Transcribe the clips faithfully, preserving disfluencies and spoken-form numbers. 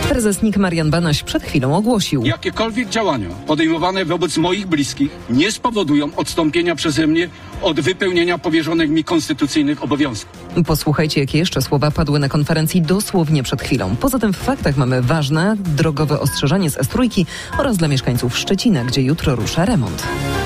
Prezes N I K Marian Banaś przed chwilą ogłosił: jakiekolwiek działania podejmowane wobec moich bliskich nie spowodują odstąpienia przeze mnie od wypełnienia powierzonych mi konstytucyjnych obowiązków. Posłuchajcie, jakie jeszcze słowa padły na konferencji dosłownie przed chwilą. Poza tym w faktach mamy ważne drogowe ostrzeżenie z S trzy oraz dla mieszkańców Szczecina, gdzie jutro rusza remont.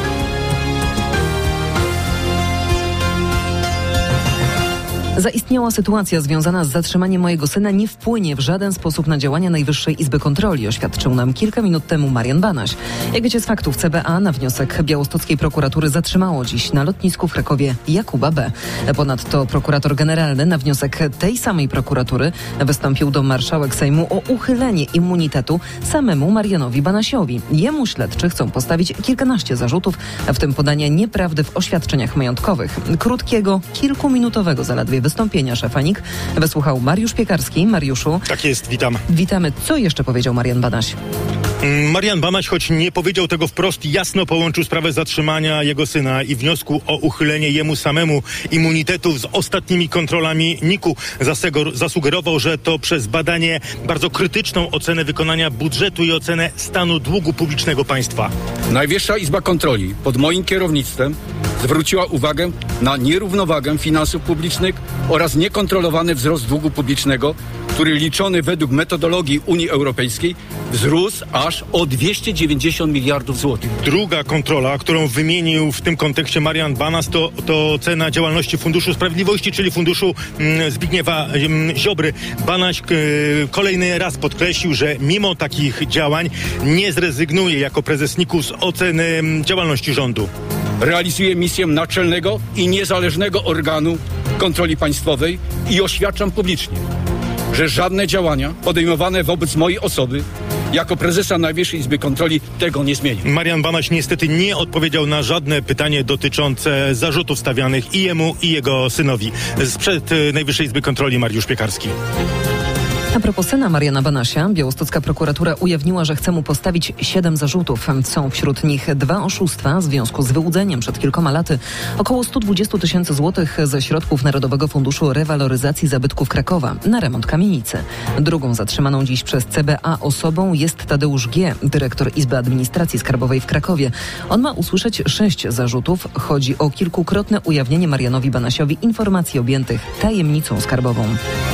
Zaistniała sytuacja związana z zatrzymaniem mojego syna nie wpłynie w żaden sposób na działania Najwyższej Izby Kontroli, oświadczył nam kilka minut temu Marian Banaś. Jak wiecie z faktów, C B A na wniosek białostockiej prokuratury zatrzymało dziś na lotnisku w Krakowie Jakuba B. Ponadto prokurator generalny na wniosek tej samej prokuratury wystąpił do marszałek Sejmu o uchylenie immunitetu samemu Marianowi Banasiowi. Jemu śledczy chcą postawić kilkanaście zarzutów, w tym podanie nieprawdy w oświadczeniach majątkowych. Krótkiego, kilkuminutowego zaledwie wystąpienia szefa N I K wysłuchał Mariusz Piekarski. Mariuszu. Tak jest, witam. Witamy. Co jeszcze powiedział Marian Banaś? Marian Banaś, choć nie powiedział tego wprost, jasno połączył sprawę zatrzymania jego syna i wniosku o uchylenie jemu samemu immunitetu z ostatnimi kontrolami N I K-u. Zasugerował, że to przez badanie bardzo krytyczną ocenę wykonania budżetu i ocenę stanu długu publicznego państwa. Najwyższa Izba Kontroli pod moim kierownictwem zwróciła uwagę na nierównowagę finansów publicznych oraz niekontrolowany wzrost długu publicznego, który liczony według metodologii Unii Europejskiej wzrósł aż o dwieście dziewięćdziesiąt miliardów złotych. Druga kontrola, którą wymienił w tym kontekście Marian Banaś, to, to ocena działalności Funduszu Sprawiedliwości, czyli funduszu mm, Zbigniewa mm, Ziobry. Banaś k, kolejny raz podkreślił, że mimo takich działań nie zrezygnuje jako prezes N I K-u z oceny mm, działalności rządu. Realizuję misję naczelnego i niezależnego organu kontroli państwowej i oświadczam publicznie, że żadne działania podejmowane wobec mojej osoby jako prezesa Najwyższej Izby Kontroli tego nie zmieni. Marian Banaś niestety nie odpowiedział na żadne pytanie dotyczące zarzutów stawianych i jemu, i jego synowi. Sprzed Najwyższej Izby Kontroli Mariusz Piekarski. A propos syna Mariana Banasia, białostocka prokuratura ujawniła, że chce mu postawić siedem zarzutów. Są wśród nich dwa oszustwa w związku z wyłudzeniem przed kilkoma laty około sto dwadzieścia tysięcy złotych ze środków Narodowego Funduszu Rewaloryzacji Zabytków Krakowa na remont kamienicy. Drugą zatrzymaną dziś przez C B A osobą jest Tadeusz G., dyrektor Izby Administracji Skarbowej w Krakowie. On ma usłyszeć sześć zarzutów. Chodzi o kilkukrotne ujawnienie Marianowi Banasiowi informacji objętych tajemnicą skarbową.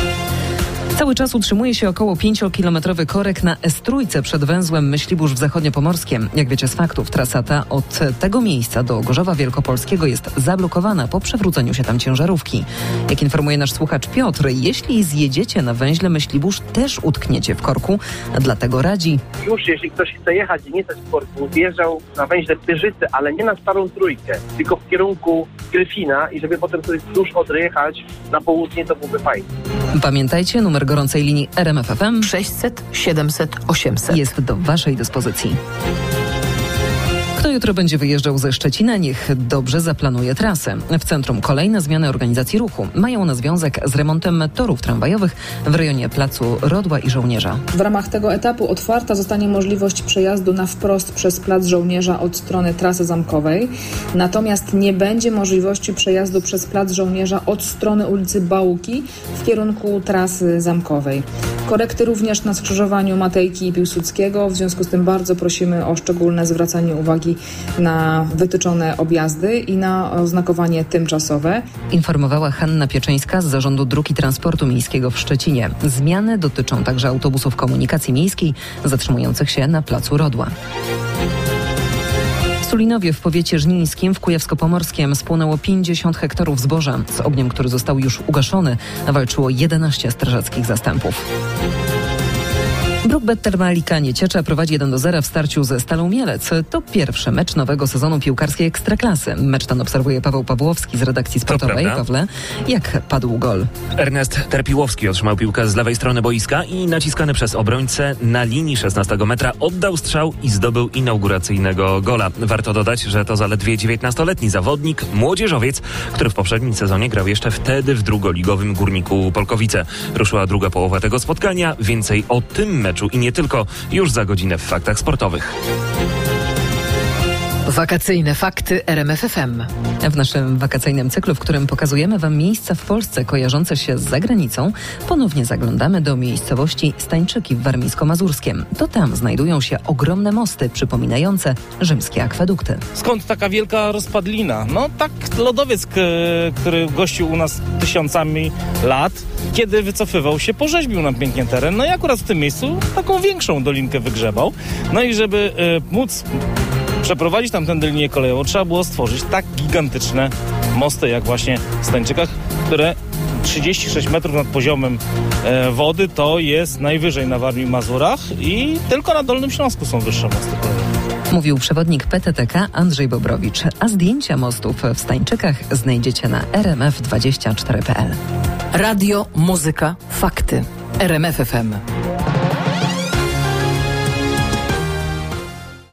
Cały czas utrzymuje się około pięciokilometrowy korek na S trzy przed węzłem Myślibórz w Zachodniopomorskiem. Jak wiecie z faktów, trasa ta od tego miejsca do Gorzowa Wielkopolskiego jest zablokowana po przewróceniu się tam ciężarówki. Jak informuje nasz słuchacz Piotr, jeśli zjedziecie na węźle Myślibórz, też utkniecie w korku, dlatego radzi. Już jeśli ktoś chce jechać i nie stać w korku, wjeżdżał na węźle Pyrzycy, ale nie na Starą Trójkę, tylko w kierunku Gryfina i żeby potem sobie wzdłuż odjechać na południe, to byłby fajnie. Pamiętajcie, numer gorącej linii R M F F M sześćset siedemset osiemset jest do waszej dyspozycji. Kto jutro będzie wyjeżdżał ze Szczecina, niech dobrze zaplanuje trasę. W centrum kolejne zmiany organizacji ruchu. Mają one związek z remontem torów tramwajowych w rejonie Placu Rodła i Żołnierza. W ramach tego etapu otwarta zostanie możliwość przejazdu na wprost przez Plac Żołnierza od strony trasy zamkowej. Natomiast nie będzie możliwości przejazdu przez Plac Żołnierza od strony ulicy Bałuki w kierunku trasy zamkowej. Korekty również na skrzyżowaniu Matejki i Piłsudskiego. W związku z tym bardzo prosimy o szczególne zwracanie uwagi na wytyczone objazdy i na oznakowanie tymczasowe. Informowała Hanna Pieczyńska z Zarządu Dróg i Transportu Miejskiego w Szczecinie. Zmiany dotyczą także autobusów komunikacji miejskiej zatrzymujących się na Placu Rodła. W Sulinowie w powiecie żnińskim w Kujawsko-Pomorskiem spłonęło pięćdziesiąt hektarów zboża. Z ogniem, który został już ugaszony, walczyło jedenaście strażackich zastępów. Brookbet Termalika Nieciecza prowadzi jeden do zera w starciu ze Stalą Mielec. To pierwszy mecz nowego sezonu piłkarskiej Ekstraklasy. Mecz ten obserwuje Paweł Pawłowski z redakcji sportowej. Pawle, jak padł gol? Ernest Terpiłowski otrzymał piłkę z lewej strony boiska i naciskany przez obrońcę na linii szesnastego metra oddał strzał i zdobył inauguracyjnego gola. Warto dodać, że to zaledwie dziewiętnastoletni zawodnik, młodzieżowiec, który w poprzednim sezonie grał jeszcze wtedy w drugoligowym Górniku Polkowice. Ruszyła druga połowa tego spotkania. Więcej o tym meczu i nie tylko już za godzinę w Faktach Sportowych. Wakacyjne fakty R M F F M. W naszym wakacyjnym cyklu, w którym pokazujemy Wam miejsca w Polsce kojarzące się z zagranicą, ponownie zaglądamy do miejscowości Stańczyki w Warmińsko-Mazurskiem. To tam znajdują się ogromne mosty przypominające rzymskie akwedukty. Skąd taka wielka rozpadlina? No tak lodowiec, k- który gościł u nas tysiącami lat, kiedy wycofywał się, porzeźbił nam pięknie teren. No i akurat w tym miejscu taką większą dolinkę wygrzebał. No i żeby y, móc przeprowadzić tamtędy linię kolejową, trzeba było stworzyć tak gigantyczne mosty, jak właśnie w Stańczykach, które trzydzieści sześć metrów nad poziomem e, wody to jest najwyżej na Warmii i Mazurach i tylko na Dolnym Śląsku są wyższe mosty kolejowe. Mówił przewodnik P T T K Andrzej Bobrowicz, a zdjęcia mostów w Stańczykach znajdziecie na r m f dwadzieścia cztery kropka p l. Radio, muzyka, fakty. R M F F M.